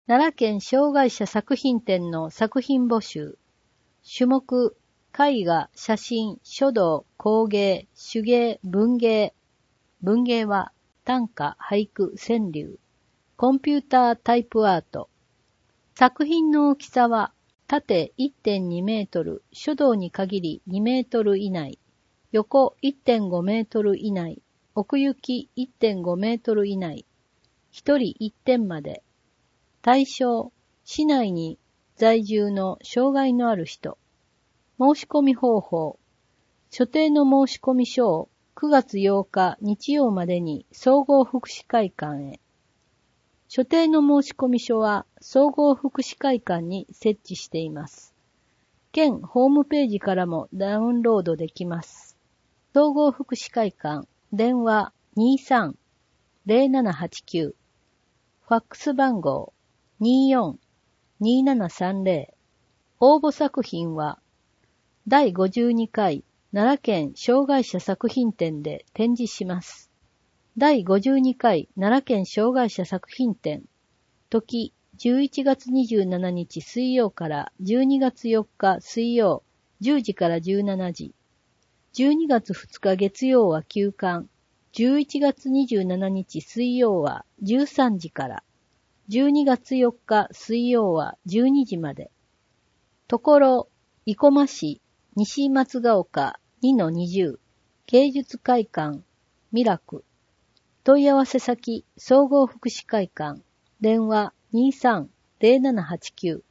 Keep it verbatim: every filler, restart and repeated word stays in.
奈良県障害者作品展の作品募集。種目、絵画、写真、書道、工芸、手芸、文芸。文芸は短歌、俳句、川柳。コンピュータータイプアート。作品の大きさは縦 いってんにメートル、書道に限りにメートル以内、横 いってんごメートル以内、奥行き いってんごメートル以内、一人一点まで。対象、市内に在住の障害のある人。申し込み方法。所定の申し込み書をくがつようか日曜までに総合福祉会館へ。所定の申し込み書は総合福祉会館に設置しています。県ホームページからもダウンロードできます。総合福祉会館、電話 にじゅうさん ゼロななはちきゅう、ファックス番号 にじゅうよん にじゅうななさんゼロ。応募作品はだいごじゅうにかい奈良県障害者作品展で展示します。だいごじゅうにかい奈良県障害者作品展。時、じゅういちがつにじゅうしちにち水曜からじゅうにがつよっか水曜、じゅうじからじゅうしちじ。じゅうにがつふつか月曜は休館。じゅういちがつにじゅうしちにち水曜はじゅうさんじから。じゅうにがつよっか水曜はじゅうにじまで。ところ、生駒市、西松ヶ丘 にのにじゅう、芸術会館、ミラク。問い合わせ先、総合福祉会館、電話 にじゅうさん ゼロななはちきゅう。